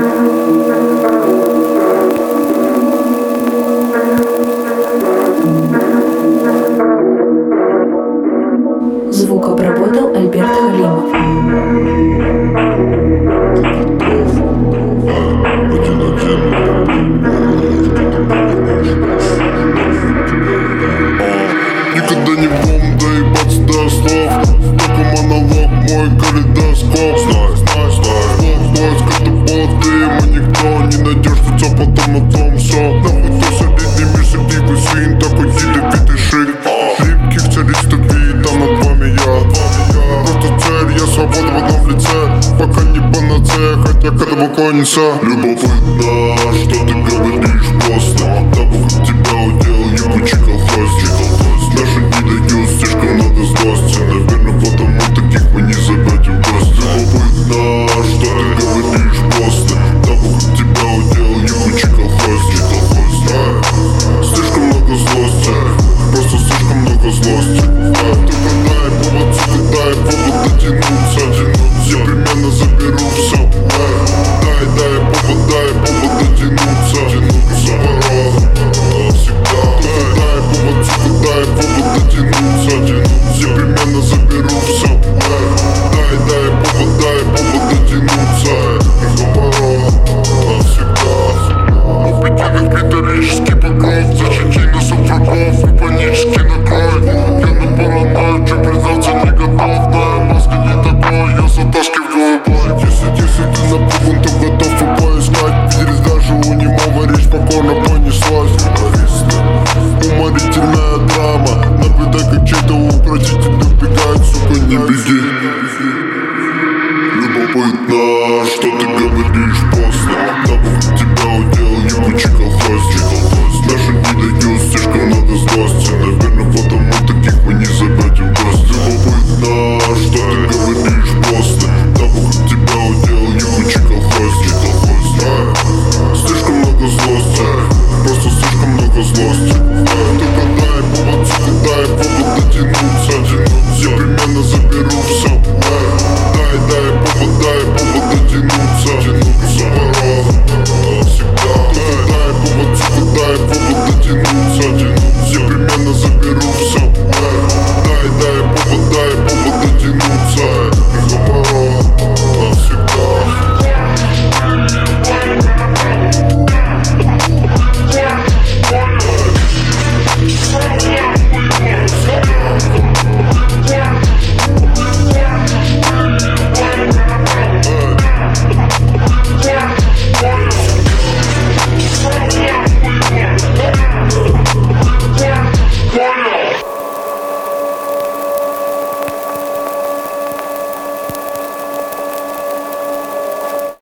Звук обработал Альберт Халимов. Никогда не будем доебаться до слов. Только монолог, мой калейдоскоп. Поиск это боты, мы никто не надеждется, потом на том все. Нахуй то солидный мир, среди свин, такой ядовитый шик. Липких царистов и там над вами я. Просто цель, я свобода в одном лице. Пока не панацея, хотя к этому клонится. Любопытно, что ты говоришь просто. Табу как тебя удел, ебучий колхозчик. Наши не дают, слишком много злости. Наверное, потому таких мы не зовете в гости. Любопытно, что ты говоришь просто. Табу как тебя удел, ебучий колхозчик. Слишком много злости, просто слишком много злости. Только дай повод, сука, дай повод дотянуться. Непременно заберу все. Дай повод дотянуться. Всегда. Дай повод, сука, дай повод дотянуться. Непременно заберу все. Дай повод дотянуться. Всегда. Убедительных металлический богов. Зачинки на супругов и панический накрой. Я на паранойю, че признаться не готов. Но маска не такой, я затаскиваю бой. Если ты напуган, то готов и поискать. Виделись даже у немого, речь покорно понеслась.